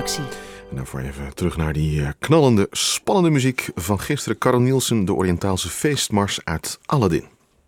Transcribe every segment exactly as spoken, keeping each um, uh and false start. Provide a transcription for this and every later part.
kettingreactie. En daarvoor even terug naar die knallende, spannende muziek van gisteren. Carl Nielsen, de Oriëntaalse feestmars uit Aladdin.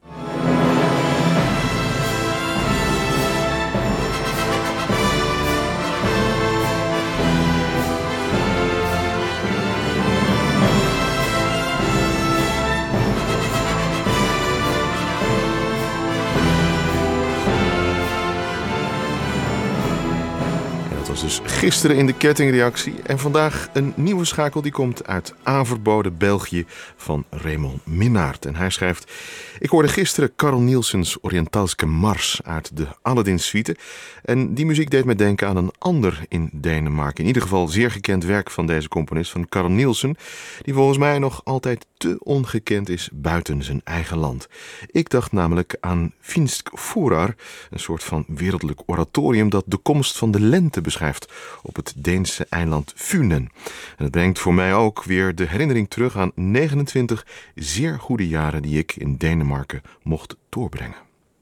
Dus gisteren in de kettingreactie en vandaag een nieuwe schakel die komt uit Averbode, België, van Raymond Minnaert. En hij schrijft: ik hoorde gisteren Carl Nielsens Oriëntaalske Mars uit de Aladdin Suite. En die muziek deed me denken aan een ander in Denemarken. In ieder geval zeer gekend werk van deze componist, van Carl Nielsen, die volgens mij nog altijd te ongekend is buiten zijn eigen land. Ik dacht namelijk aan Finsk Forar, een soort van wereldlijk oratorium dat de komst van de lente beschrijft op het Deense eiland Funen. En het brengt voor mij ook weer de herinnering terug aan negenentwintig zeer goede jaren die ik in Denemarken mocht doorbrengen.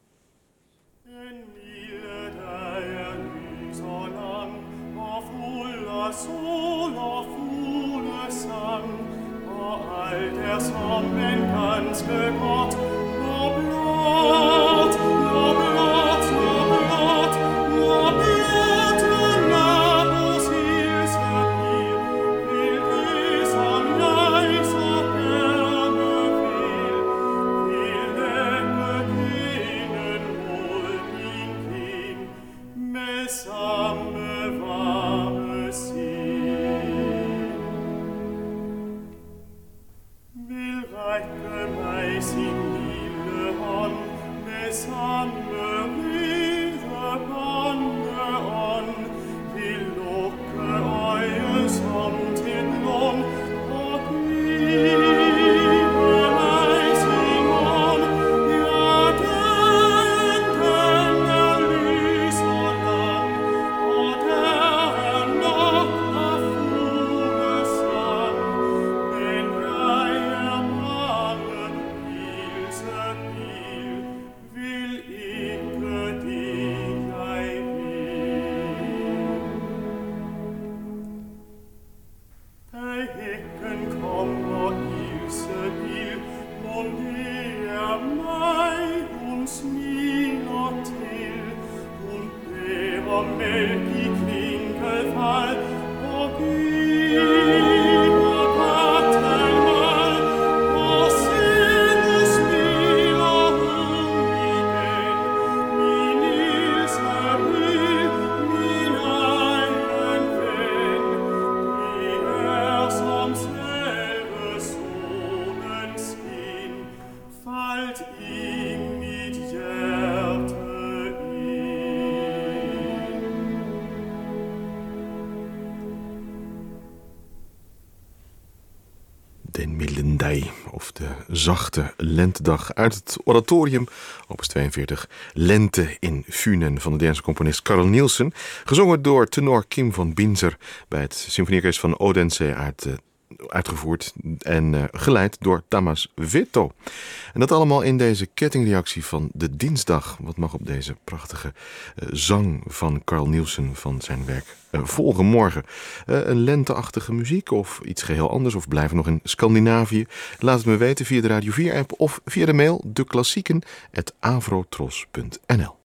Den milden dag, of de zachte lentedag, uit het oratorium, opus tweeënveertig, Lente in Funen, van de Deense componist Carl Nielsen, gezongen door tenor Kim van Binzer bij het Symfonieorkest van Odense uit uh, uitgevoerd en uh, geleid door Tamas Veto. En dat allemaal in deze kettingreactie van de dinsdag. Wat mag op deze prachtige uh, zang van Carl Nielsen van zijn werk uh, volgen morgen? Uh, een lenteachtige muziek of iets geheel anders, of blijven we nog in Scandinavië? Laat het me weten via de Radio vier app of via de mail deklassieken apenstaartje avrotros punt n l.